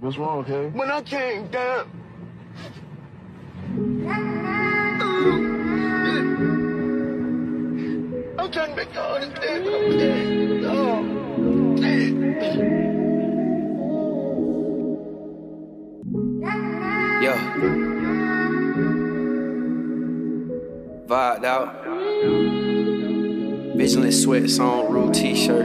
What's wrong, okay? When I came down. I'm trying to make all this dead, but I'm dead. Oh, dead. Yo. Vibed out. Vigilant sweats on, Rule t-shirt.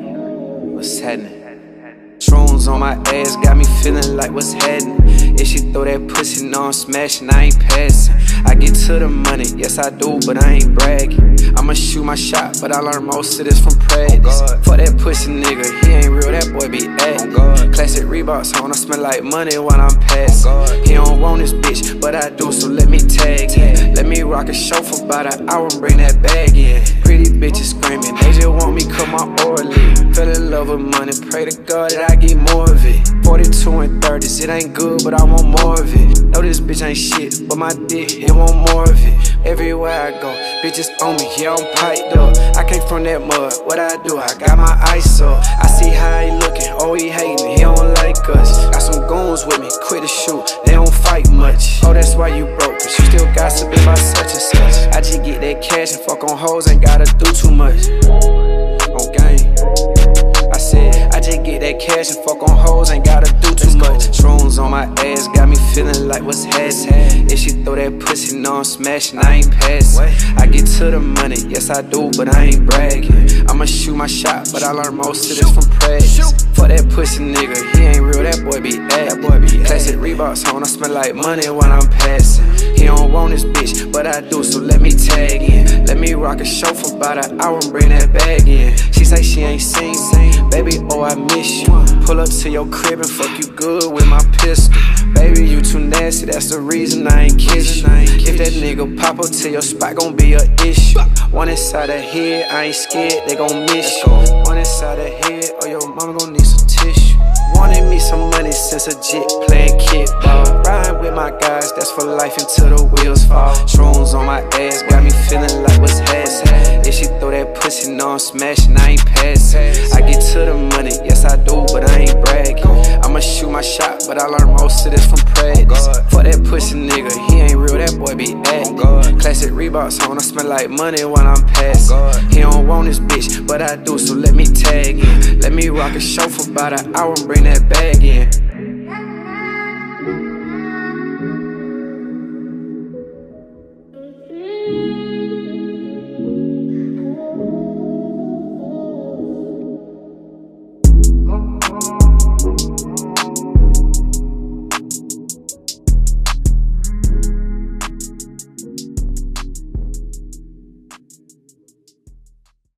What's happening? Shrooms on my ass got me feeling like what's happening. If she throw that pussy, no I'm smashing, I ain't passing. I get to the money, yes I do, but I ain't bragging. I'ma shoot my shot, but I learned most of this from practice. Fuck that pussy nigga, he ain't real, that boy be acting. Classic Reeboks on, I smell like money when I'm passing. He don't want this bitch, but I do, so let me tag in. Let me rock a show for about an hour and bring that bag in. Pretty bitches screaming, they just want me cut my oil in. Fell in love with money, pray to God that I get more of it. 42 and 30s, it ain't good, but I want more of it. Know this bitch ain't shit, but my dick, it want more of it. Everywhere I go, bitches on me, yeah, I'm piped up. I came from that mud, what I do, I got my ice up. I see how he looking, oh he hating, he don't like us. Got some goons with me, quit to shoot, they don't fight much. Oh that's why you broke, cause you still gossiping about such and such. I just get that cash and fuck on hoes, ain't gotta do too much. On game, I said, I just get that cash and fuck on hoes, ain't gotta do too much. Shrooms on my ass got me feeling like what's happening. If she throw that pussy, no I'm smashing, I ain't passing. I get to the money, yes I do, but I ain't bragging. I'ma shoot my shot, but I learned most of this from practice. Fuck that pussy nigga, he ain't real, that boy be acting. Classic Reeboks on, I smell like money when I'm passing. He don't want this bitch, but I do, so let me tag in. Let me rock a show for about an hour and bring that bag in. She say she ain't seen me, baby, oh I miss you. Pull up to your crib and fuck you good with my pistol. Baby, you too nasty, that's the reason I ain't kiss you. If that nigga pop up to your spot, gon' be a issue. One inside the head, I ain't scared, they gon' miss you. One inside the head, or your mama gon' need some tissue. Wanted me some money since a jit, playing kickball. Riding with my guys, that's for life until the wheels fall. Shrooms on my ass, got me feeling like what's happening. If she throw that pussy, no I'm smashing, I ain't passing. I get to the money, yes I do, but I ain't bragging. I'ma shoot my shot, but I learned most of this from practice. Fuck that pussy nigga, he ain't real, that boy be acting. Classic Reeboks on, I smell like money when I'm passing. He don't want this bitch, but I do, so let me tag in. Let me rock a show for about an hour and bring that bag in.